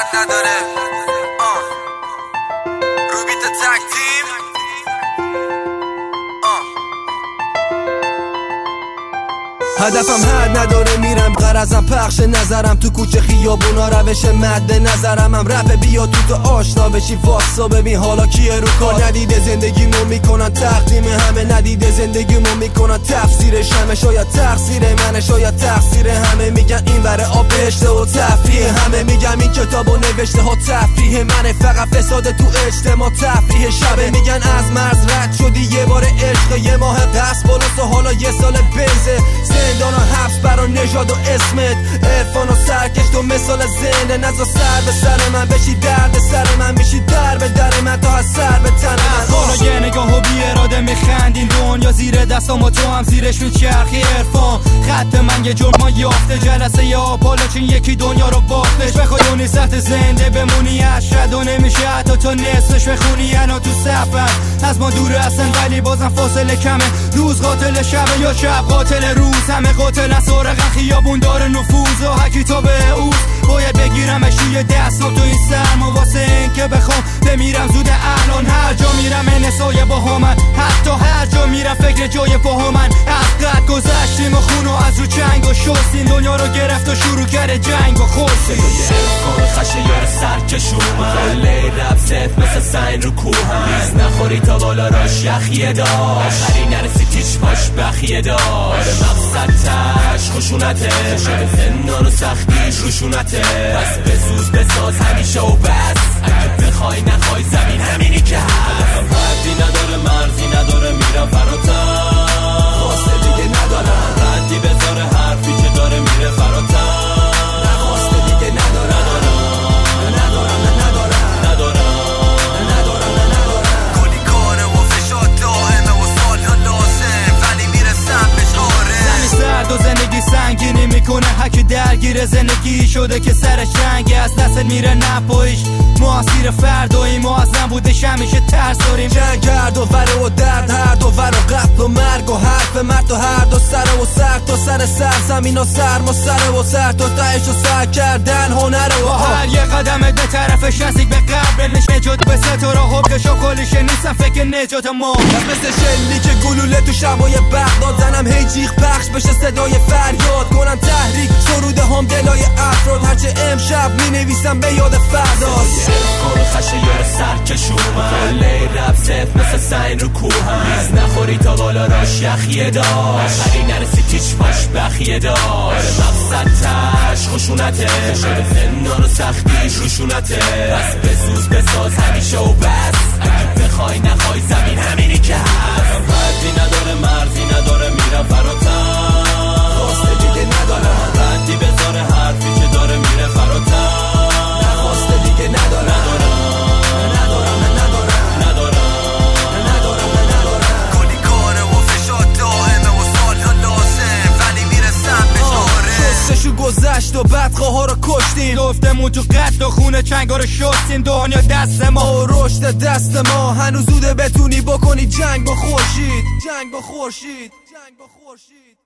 حد نداره. روبیت تک تیم. هدفم حد نداره، میرم غرضم پخش نظرم تو کوچه خیابونا، روش مد نظرم هم رپ بیا تو آشنا بشی، واسا ببین حالا کیه رو کار. ندیده زندگیمو میکنن تقدیم همه، ندیده زندگیمو میکنن تفسیرش همه. شاید تقصیر منه، شاید تقصیر همه. میگن این وره آب بهشته و تفریح همه، میگم این کتابو نوشته ها تفریح منه. فقط فساد تو اجتماع تفریح شبه. میگن از مرز رد شدی یه بار عشق، یه ماه قصد بالاست و حالا یه سال بنزه. زندان و حبس برا نژاد و اسمت، عرفان و سرکش تو مثال زنده. نزا سر به سر من بشی، درد سر من میشی، در به در من تا از سر به تن من. حالا یه نگاه و بی اراده میخندین، دنیا زیر دستم و تو هم زیرش میچرخی. عرفان خط من یه جرم یافته، جلسه یا پالاچین یکی دنیا رو باختش. بخوای اونی سخت زنده بمونی اشد و نمیشه حتی تا نصفش بخونی. انا تو سفر از ما دور هستن ولی بازم فاصله کمه. روز قاتل شبه یا شب قاتل روز، همه قاتل از سارقن خیابون داره نفوذ. و هکی تا به اوز باید بگیرمش روی دستم تو این سرما، واسه این که بخوام بمیرم زود الان. هر جا میرم انسای با همن، حتی هر جا میرم فکر جای پاها من. از قد گذشتیم و خونو از رو چنگ و شستیم، دنیا رو گرفت و شروع کرده جنگ و خورسیم. عرفان خشه یار سرکش اومد، لی رب سف مثل سین رو کوهن. نخوری تا بالا راش یخیه داشت، آخری نرسی تیچ باش بخیه داشت. مقصد تش خشونته، شده زندان و سختیش روشونته. پس بسوز بساز همیشه و بس، اگه بخوای نخوای زمین همینی که هست. حدی نداره مرزی نداره، میرم فراتر خواسته دیگه ندارم. ردی بذاره حرفی که داره میره فراتر، خواسته دیگه ندارم. کلی کاره و فشار دائمه و سالها لازم، ولی میرسم بهش. آره زمین سرد و زندگی سنگینی میکنه، هکی درگیر زندگی شده که سر جنگ از دست میره نپایش. ما اسیر فردایی، ما از نبودش همیشه ترس داریم. جنگ هر دو وره و درد هر دو ور و قتل و مرگ و حرف مرد و هر دو سر و سر تا سر زمین و سرما سر و سر تا تهش و سر کردن هنر و هر یه قدمت به طرفش نزدیک به قبر نجات به ستاره ها که شکلشه نیستم فکر نجات ما. مثل شلی که گلوله تو شبای بغداد، زنم هی جیغ پخش بشه صدای فریاد. کنم تحریک سروده هم دلای افراد، هرچه امشب می نویسم به یاد فرداست. عرفان خشه یار سرکش اومد، لی رب سف مثل سین رو کوهن. نخوری تا بالا راش یخیه داشت، آخری نرسی تیچ باش بخیه داشت. مقصد تش خشونته، شده زندان و سختیش روشونته. پس بسوز بساز همیشه و بس، اگه بخوای نخوای زمین همینی که هست. حدی نداره مرزی نداره، میرم فراتر خواسته دیگه ندارم. ردی بذاره حرفی که داره میره فراتر، خواسته دیگه ندارم. کلی کاره و فشار دائمه و سالها لازم، ولی میرسم بهش. آره ششو گذشت و بدخواه ها رو کشتیم، گفتمون تو قد و خونه چنگا رو شستیم. دنیا دست ما و رشد دست ما، هنوز زوده بتونی بکنی جنگ با خورشید. جنگ با خورشید.